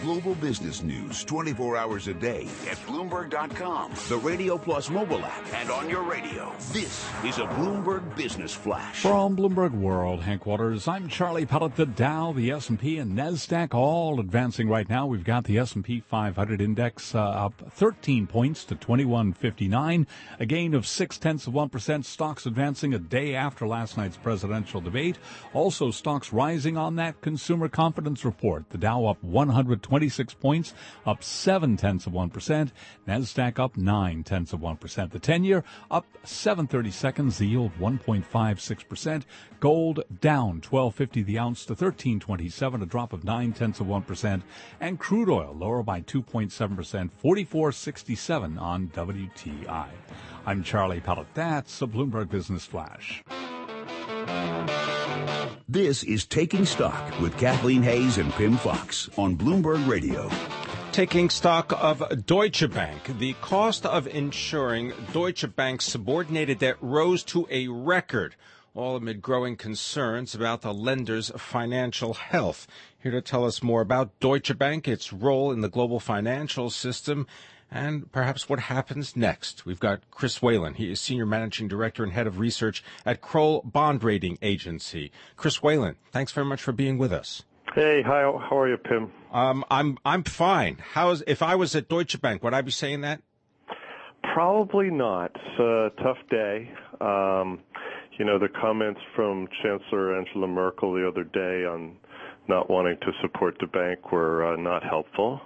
global business news 24 hours a day at Bloomberg.com, the Radio Plus mobile app, and on your radio. This is a Bloomberg Business Flash. From Bloomberg World headquarters, I'm Charlie Pellet. The Dow, the S&P, and NASDAQ all advancing right now. We've got the S&P 500 index up 13 points to 2159, a gain of 0.6%. Stocks advancing a day after last night's presidential debate. Also, stocks rising on that consumer confidence report. The Dow up 126 points, up 0.7%. NASDAQ up 0.9%. The 10-year up 7/30 seconds, the yield 1.56%. Gold down 12.50 the ounce to 13.27, a drop of 0.9%. And crude oil lower by 2.7%, 44.67 on WTI. I'm Charlie Pellet. That's a Bloomberg Business Flash. This is Taking Stock with Kathleen Hayes and Pimm Fox on Bloomberg Radio. Taking stock of Deutsche Bank. The cost of insuring Deutsche Bank's subordinated debt rose to a record, all amid growing concerns about the lender's financial health. Here to tell us more about Deutsche Bank, its role in the global financial system, and perhaps what happens next. We've got Chris Whalen. He is Senior Managing Director and Head of Research at Kroll Bond Rating Agency. Chris Whalen, thanks very much for being with us. Hey, how are you, Pimm? I'm fine. If I was at Deutsche Bank, would I be saying that? Probably not. It's a tough day. The comments from Chancellor Angela Merkel the other day on not wanting to support the bank were not helpful.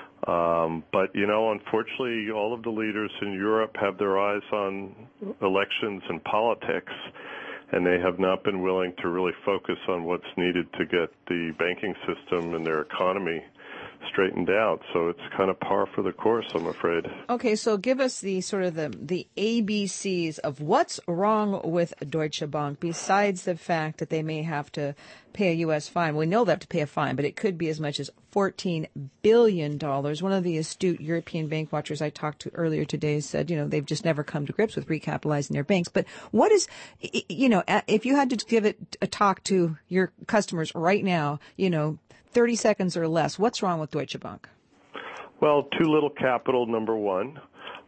But unfortunately, all of the leaders in Europe have their eyes on elections and politics, and they have not been willing to really focus on what's needed to get the banking system and their economy straightened out. So it's kind of par for the course, I'm afraid. Okay, so give us the sort of the ABCs of what's wrong with Deutsche Bank, besides the fact that they may have to pay a U.S. fine. We know they have to pay a fine, but it could be as much as $14 billion. One of the astute European bank watchers I talked to earlier today said, they've just never come to grips with recapitalizing their banks. But what is, if you had to give it a talk to your customers right now, 30 seconds or less, what's wrong with Deutsche Bank? Well, too little capital, number one.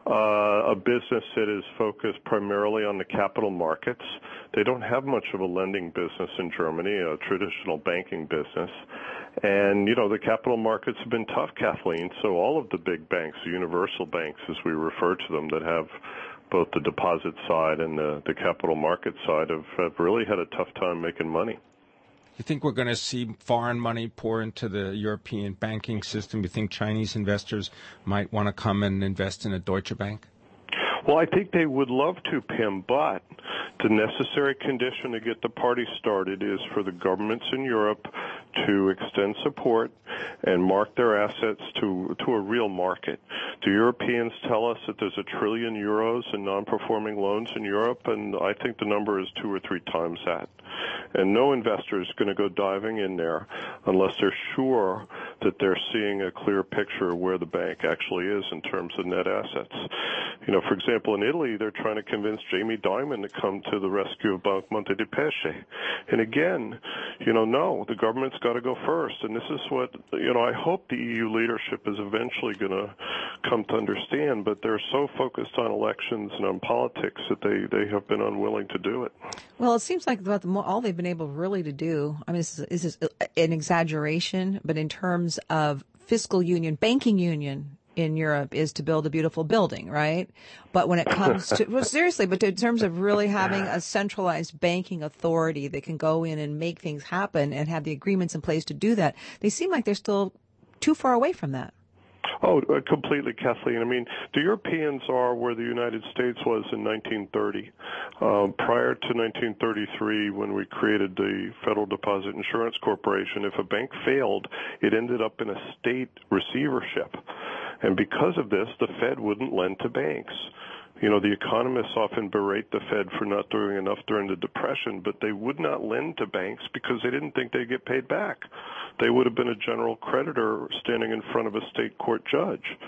A business that is focused primarily on the capital markets. They don't have much of a lending business in Germany, a traditional banking business. And, the capital markets have been tough, Kathleen. So all of the big banks, the universal banks, as we refer to them, that have both the deposit side and the capital market side have really had a tough time making money. You think we're going to see foreign money pour into the European banking system? You think Chinese investors might want to come and invest in a Deutsche Bank? Well, I think they would love to, Pimm, but the necessary condition to get the party started is for the governments in Europe to extend support and mark their assets to a real market. The Europeans tell us that there's €1 trillion in non-performing loans in Europe, and I think the number is 2 or 3 times that. And no investor is going to go diving in there unless they're sure that they're seeing a clear picture of where the bank actually is in terms of net assets. For example, in Italy, they're trying to convince Jamie Dimon to come to the rescue of Banque Monte dei Paschi. And again, no, the government's got to go first. And this is what, I hope the EU leadership is eventually going to come to understand, but they're so focused on elections and on politics that they have been unwilling to do it. Well, it seems like all they've been able really to do, this is an exaggeration, but in terms of fiscal union, banking union in Europe is to build a beautiful building, right? But when it comes to, well, seriously, but in terms of really having a centralized banking authority that can go in and make things happen and have the agreements in place to do that, they seem like they're still too far away from that. Oh, completely, Kathleen. The Europeans are where the United States was in 1930. Prior to 1933, when we created the Federal Deposit Insurance Corporation, if a bank failed, it ended up in a state receivership. And because of this, the Fed wouldn't lend to banks. The economists often berate the Fed for not doing enough during the Depression, but they would not lend to banks because they didn't think they'd get paid back. They would have been a general creditor standing in front of a state court judge.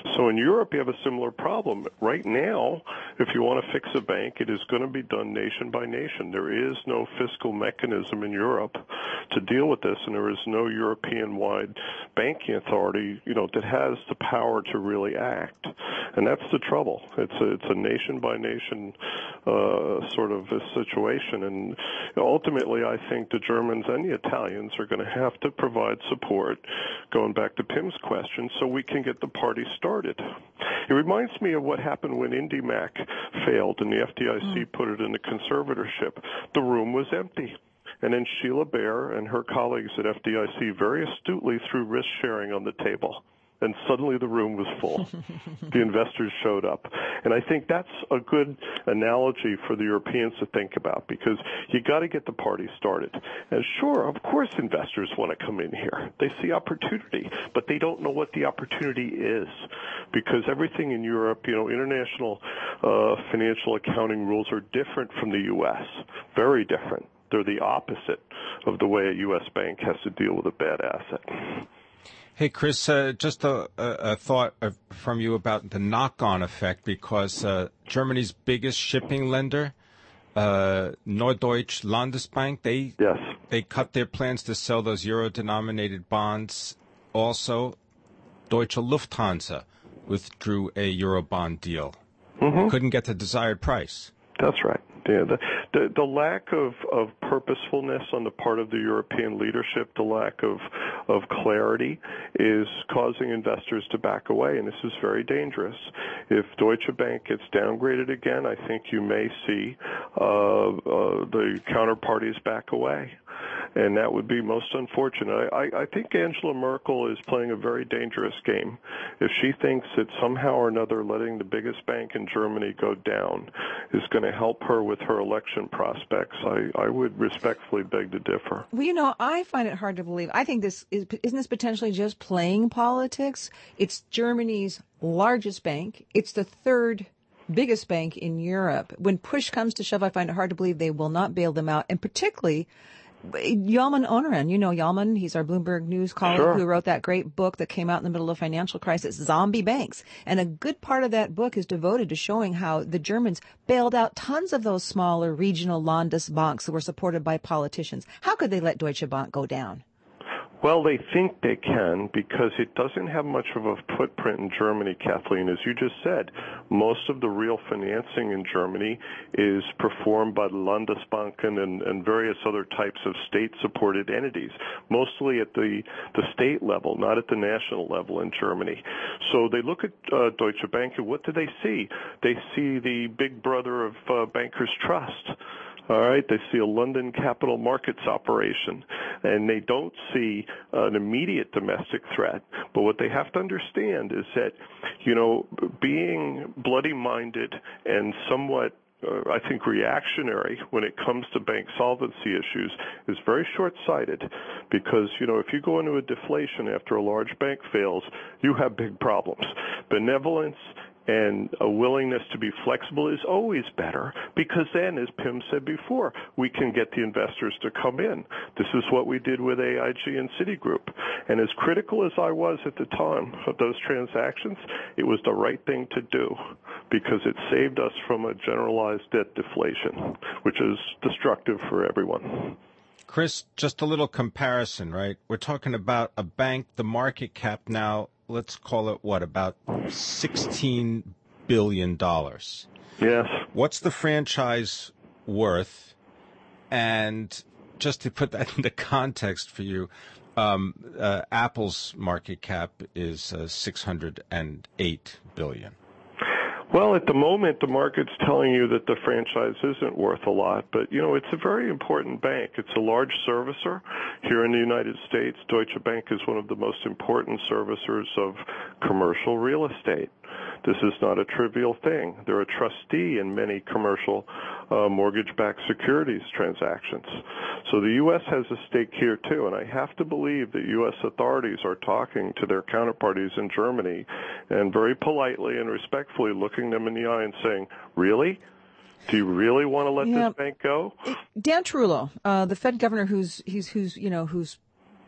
So in Europe, you have a similar problem. Right now, if you want to fix a bank, it is going to be done nation by nation. There is no fiscal mechanism in Europe to deal with this, and there is no European-wide banking authority, that has the power to really act. And that's the trouble. It's a nation by nation sort of a situation, and ultimately, I think the Germans and the Italians are going to have to provide support, going back to Pim's question, so we can get the party started. It reminds me of what happened when IndyMac failed and the FDIC put it into conservatorship. The room was empty. And then Sheila Bair and her colleagues at FDIC very astutely threw risk sharing on the table. And suddenly the room was full. The investors showed up. And I think that's a good analogy for the Europeans to think about, because you got to get the party started. And sure, of course investors want to come in here. They see opportunity, but they don't know what the opportunity is, because everything in Europe, international financial accounting rules are different from the U.S., very different. They're the opposite of the way a U.S. bank has to deal with a bad asset. Hey, Chris, just a thought from you about the knock-on effect, because Germany's biggest shipping lender, Norddeutsche Landesbank, they cut their plans to sell those euro-denominated bonds. Also, Deutsche Lufthansa withdrew a euro bond deal. Couldn't get the desired price. That's right. Yeah, the lack of purposefulness on the part of the European leadership, the lack of clarity, is causing investors to back away, and this is very dangerous. If Deutsche Bank gets downgraded again, I think you may see the counterparties back away. And that would be most unfortunate. I think Angela Merkel is playing a very dangerous game. If she thinks that somehow or another letting the biggest bank in Germany go down is going to help her with her election prospects, I would respectfully beg to differ. Well, I find it hard to believe. I think isn't this potentially just playing politics? It's Germany's largest bank. It's the third biggest bank in Europe. When push comes to shove, I find it hard to believe they will not bail them out, and particularly Yalman Oneren. You know Yalman. He's our Bloomberg News colleague who wrote that great book that came out in the middle of financial crisis, Zombie Banks. And a good part of that book is devoted to showing how the Germans bailed out tons of those smaller regional Landesbanks that were supported by politicians. How could they let Deutsche Bank go down? Well, they think they can, because it doesn't have much of a footprint in Germany, Kathleen. As you just said, most of the real financing in Germany is performed by the Landesbanken and various other types of state-supported entities, mostly at the state level, not at the national level in Germany. So they look at Deutsche Bank, and what do they see? They see the big brother of Bankers Trust. All right, they see a London capital markets operation, and they don't see an immediate domestic threat. But what they have to understand is that, being bloody-minded and somewhat I think reactionary when it comes to bank solvency issues is very short-sighted, because, if you go into a deflation after a large bank fails, you have big problems. Benevolence and a willingness to be flexible is always better, because then, as Pim said before, we can get the investors to come in. This is what we did with AIG and Citigroup. And as critical as I was at the time of those transactions, it was the right thing to do, because it saved us from a generalized debt deflation, which is destructive for everyone. Chris, just a little comparison, right? We're talking about a bank, the market cap now, let's call it about $16 billion. Yes. What's the franchise worth? And just to put that into context for you, Apple's market cap is $608 billion. Well, at the moment, the market's telling you that the franchise isn't worth a lot, but, it's a very important bank. It's a large servicer here in the United States. Deutsche Bank is one of the most important servicers of commercial real estate. This is not a trivial thing. They're a trustee in many commercial mortgage-backed securities transactions. So the U.S. has a stake here, too, and I have to believe that U.S. authorities are talking to their counterparties in Germany and very politely and respectfully looking them in the eye and saying, really? Do you really want to let this bank go? Dan Trullo, the Fed governor who's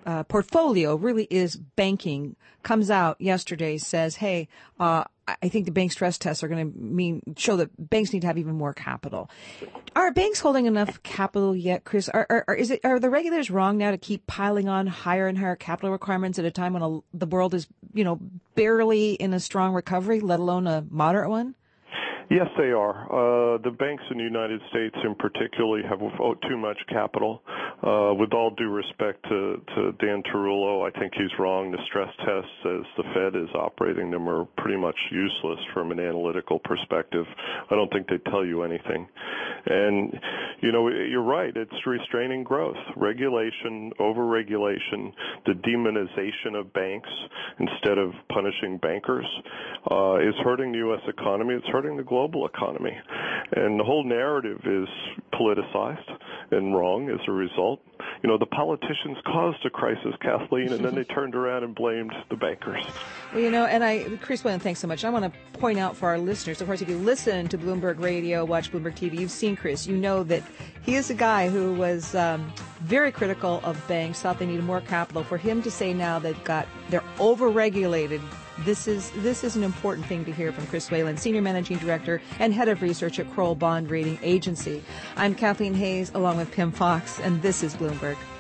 portfolio really is banking, comes out yesterday, says, hey, I think the bank stress tests are going to show that banks need to have even more capital. Are banks holding enough capital yet, Chris? Are the regulators wrong now to keep piling on higher and higher capital requirements at a time when the world is, barely in a strong recovery, let alone a moderate one? Yes, they are. The banks in the United States in particular have too much capital. With all due respect to Dan Tarullo, I think he's wrong. The stress tests, as the Fed is operating them, are pretty much useless from an analytical perspective. I don't think they tell you anything. And, you're right. It's restraining growth. Regulation, over-regulation, the demonization of banks instead of punishing bankers is hurting the U.S. economy. It's hurting the global economy. And the whole narrative is politicized and wrong as a result. The politicians caused the crisis, Kathleen, and then they turned around and blamed the bankers. Well, Chris Whalen, thanks so much. I want to point out for our listeners, of course, if you listen to Bloomberg Radio, watch Bloomberg TV, you've seen Chris. You know that he is a guy who was very critical of banks, thought they needed more capital. For him to say now they're over-regulated, this is an important thing to hear from Chris Whalen, Senior Managing Director and Head of Research at Kroll Bond Rating Agency. I'm Kathleen Hays, along with Pim Fox, and this is Bloomberg.